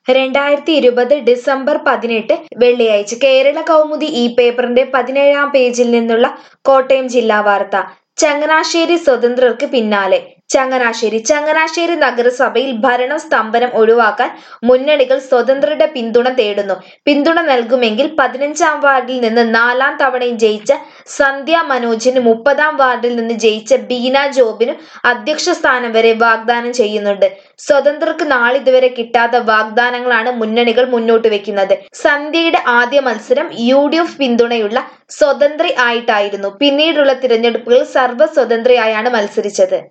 2020 December 18 വെള്ളിയാഴ്ച കേരള കൗമുദി ഈ പേപ്പറിന്റെ 17-ാം പേജിൽ നിന്നുള്ള കോട്ടയം ജില്ലാ വാർത്ത. ചങ്ങനാശ്ശേരി സ്വതന്ത്രർക്ക് പിന്നാലെ. ചങ്ങനാശ്ശേരി നഗരസഭയിൽ ഭരണ സ്തംഭനം ഒഴിവാക്കാൻ മുന്നണികൾ സ്വതന്ത്രരുടെ പിന്തുണ തേടുന്നു. പിന്തുണ നൽകുമെങ്കിൽ 15-ാം വാർഡിൽ നിന്ന് 4-ാം തവണയും ജയിച്ച സന്ധ്യ മനോജിനും 30-ാം വാർഡിൽ നിന്ന് ജയിച്ച ബീന ജോബിനും അധ്യക്ഷ സ്ഥാനം വരെ വാഗ്ദാനം ചെയ്യുന്നുണ്ട്. സ്വതന്ത്രർക്ക് നാളിതുവരെ കിട്ടാത്ത വാഗ്ദാനങ്ങളാണ് മുന്നണികൾ മുന്നോട്ട് വെക്കുന്നത്. സന്ധ്യയുടെ ആദ്യ മത്സരം UDF പിന്തുണയുള്ള സ്വതന്ത്രി ആയിട്ടായിരുന്നു. പിന്നീടുള്ള തിരഞ്ഞെടുപ്പുകളിൽ സർവ്വ സ്വതന്ത്രയായാണ് മത്സരിച്ചത്.